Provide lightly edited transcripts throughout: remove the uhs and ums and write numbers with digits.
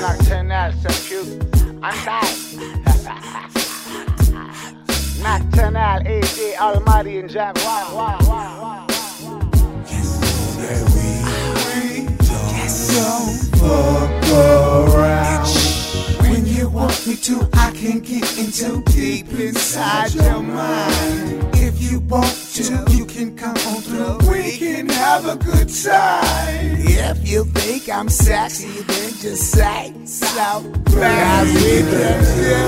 Nocturnal, so cute. I'm tired. Nocturnal, AJ, Almighty, and Jack. Wow. Don't fuck around. When you want me to, I can get in too deep inside your mind. If you want to, you can come on through. We can have a good time. If you think I'm sexy, then just say so. Cause we can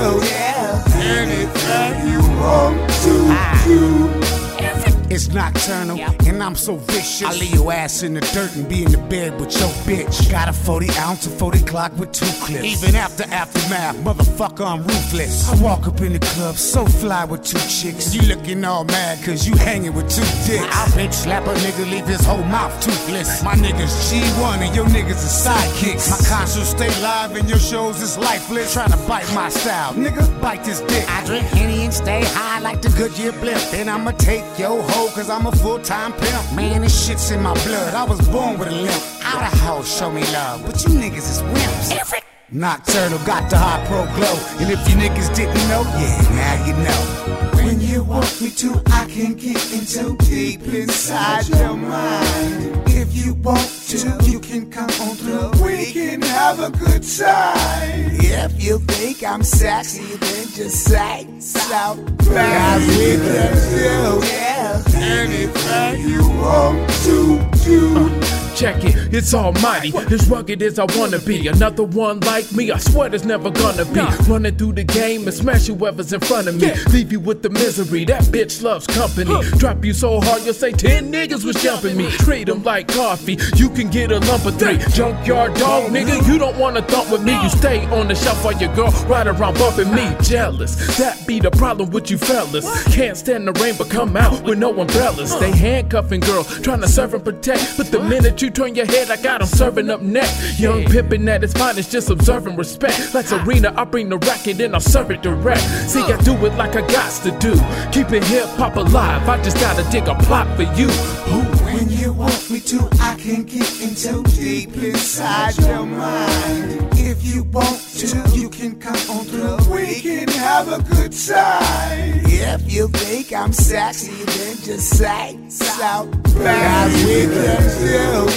do anything you want to do. It's nocturnal, and I'm so vicious. I leave your ass in the dirt and be in the bed with your bitch. Got a 40 ounce, a 40 Glock with 2 clips. Even after aftermath, motherfucker, I'm ruthless. I walk up in the club, so fly with 2 chicks. You looking all mad, cause you hanging with 2 dicks. I'll bitch slap a nigga, leave his whole mouth toothless. My niggas G1 and your niggas are sidekicks. My concerts stay live and your shows is lifeless. Tryna bite my style, nigga, bite this dick. I drink Henny and stay high like the Goodyear blimp. Then I'ma take your hoe, cause I'm a full-time pimp. Man, this shit's in my blood, I was born with a limp. Out of house, show me love, but you niggas is wimps. Nocturnal got the high pro glow, and if you niggas didn't know, yeah, now you know. When you want me to, I can get in too deep inside your mind. If you want to, you can come on through. We can have a good time. If you think I'm sexy, then just say so. Cause we can do anything you want to do. Check it, it's almighty, as rugged as I wanna be. Another one like me, I swear there's never gonna be. Running through the game and smash whoever's in front of me. Leave you with the misery, that bitch loves company. Drop you so hard you'll say 10 niggas was jumping me. Treat them like coffee, you can get a lump of 3. Junkyard dog, nigga, you don't wanna thump with me. You stay on the shelf while your girl ride around bumping me. Jealous, that be the problem with you fellas. Can't stand the rain but come out with no umbrellas. They handcuffing girls, trying to serve and protect. But the minute you turn your head, I got them serving up next. Young pimpin' at its finest, just observing respect. Like Serena, I bring the racket and I serve it direct. See, I do it like I gots to do. Keeping hip hop alive, I just gotta dig a plot for you. When you want me to, I can get in too deep inside your mind. If you want to, you can come on through. We can have a good time. If you think I'm sexy, then just say so. Cause we can do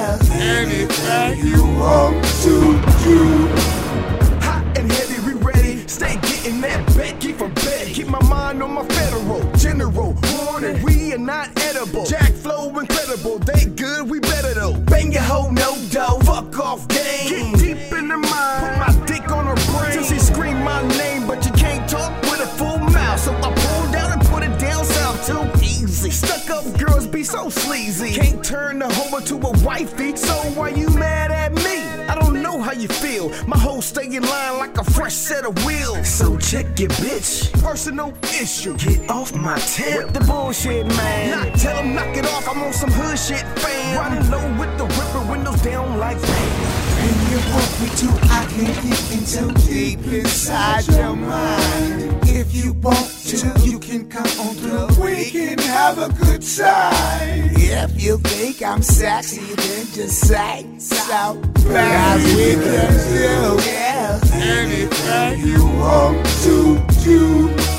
anything you want to do. Hot and heavy, we ready. Stay getting that Becky from Betty. Keep my mind on my federal. General, warning, we are not edible. Jack flow incredible, they good, we better though. Bang your hoe, no dough. Fuck off game. Get deep in the mind. Put my dick on her brain. Till she scream my name, but you can't talk with a full mouth. So I pull down and put it down south too easy. Stuck up girls be so sleazy. Can't turn the hoe into a wifey. So why you mad at me? I don't know how you feel. My hoe stay in line like a fresh set of wheels. So check your bitch. Personal issue. Get off my tip. With the bullshit, man. Tell him knock it off. I'm on some hood shit, fam. Riding low with the ripper, windows down like that. When you want me to, I can get in too deep inside your mind. If you want to, you can come on through. We can have a good time. If you think I'm sexy, then just say so. Cause we can do anything you want to do.